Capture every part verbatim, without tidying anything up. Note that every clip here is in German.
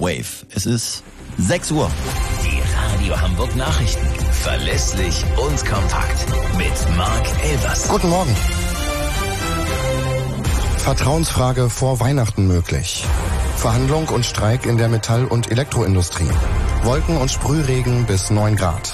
Wave. Es ist sechs Uhr. Die Radio Hamburg Nachrichten. Verlässlich und kompakt. Mit Marc Elvers. Guten Morgen. Vertrauensfrage vor Weihnachten möglich. Verhandlung und Streik in der Metall- und Elektroindustrie. Wolken und Sprühregen bis neun Grad.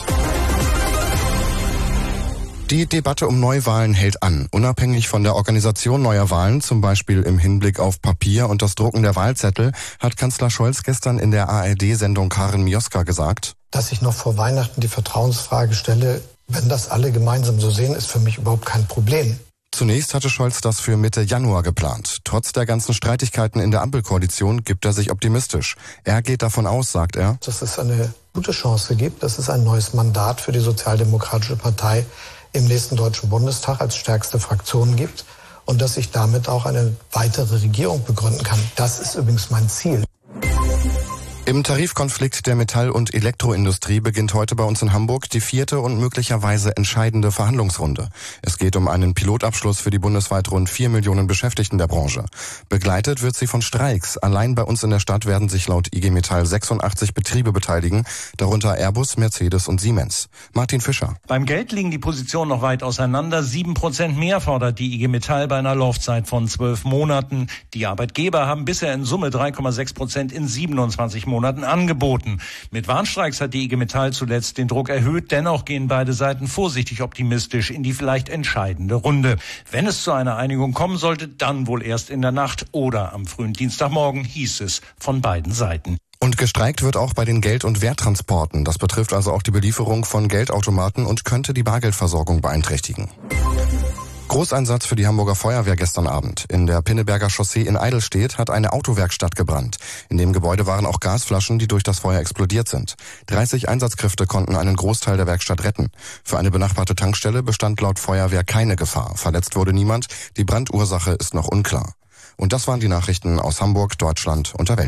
Die Debatte um Neuwahlen hält an. Unabhängig von der Organisation neuer Wahlen, zum Beispiel im Hinblick auf Papier und das Drucken der Wahlzettel, hat Kanzler Scholz gestern in der A R D-Sendung Karin Mioska gesagt: Dass ich noch vor Weihnachten die Vertrauensfrage stelle, wenn das alle gemeinsam so sehen, ist für mich überhaupt kein Problem. Zunächst hatte Scholz das für Mitte Januar geplant. Trotz der ganzen Streitigkeiten in der Ampelkoalition gibt er sich optimistisch. Er geht davon aus, sagt er, dass es eine gute Chance gibt, dass es ein neues Mandat für die Sozialdemokratische Partei im nächsten Deutschen Bundestag als stärkste Fraktion gibt und dass ich damit auch eine weitere Regierung begründen kann. Das ist übrigens mein Ziel. Im Tarifkonflikt der Metall- und Elektroindustrie beginnt heute bei uns in Hamburg die vierte und möglicherweise entscheidende Verhandlungsrunde. Es geht um einen Pilotabschluss für die bundesweit rund vier Millionen Beschäftigten der Branche. Begleitet wird sie von Streiks. Allein bei uns in der Stadt werden sich laut I G Metall sechsundachtzig Betriebe beteiligen, darunter Airbus, Mercedes und Siemens. Martin Fischer. Beim Geld liegen die Positionen noch weit auseinander. Sieben Prozent mehr fordert die I G Metall bei einer Laufzeit von zwölf Monaten. Die Arbeitgeber haben bisher in Summe drei Komma sechs Prozent in siebenundzwanzig Monaten angeboten. Mit Warnstreiks hat die I G Metall zuletzt den Druck erhöht. Dennoch gehen beide Seiten vorsichtig optimistisch in die vielleicht entscheidende Runde. Wenn es zu einer Einigung kommen sollte, dann wohl erst in der Nacht oder am frühen Dienstagmorgen, hieß es von beiden Seiten. Und gestreikt wird auch bei den Geld- und Werttransporten. Das betrifft also auch die Belieferung von Geldautomaten und könnte die Bargeldversorgung beeinträchtigen. Großeinsatz für die Hamburger Feuerwehr gestern Abend. In der Pinneberger Chaussee in Eidelstedt hat eine Autowerkstatt gebrannt. In dem Gebäude waren auch Gasflaschen, die durch das Feuer explodiert sind. dreißig Einsatzkräfte konnten einen Großteil der Werkstatt retten. Für eine benachbarte Tankstelle bestand laut Feuerwehr keine Gefahr. Verletzt wurde niemand. Die Brandursache ist noch unklar. Und das waren die Nachrichten aus Hamburg, Deutschland und der Welt.